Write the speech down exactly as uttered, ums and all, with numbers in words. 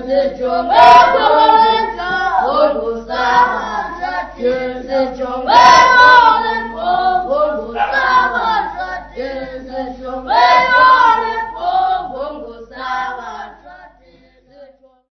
是中国人家，我不杀，这是中国人，我不杀，这是中国人。